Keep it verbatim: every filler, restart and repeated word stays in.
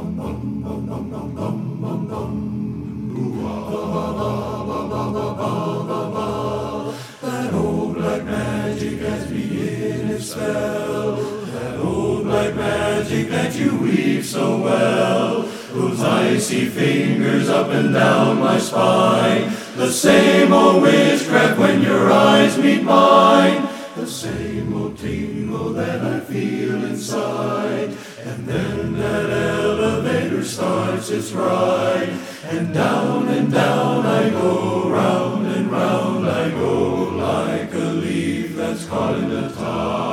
That old black magic has me in its spell. That old black magic that you weave so well. Those icy fingers up and down my spine. The same old witchcraft when your eyes meet mine. The same old tingle that I feel inside. And then that elevator starts its ride. And down and down I go, round and round I go, like a leaf that's caught in the tide.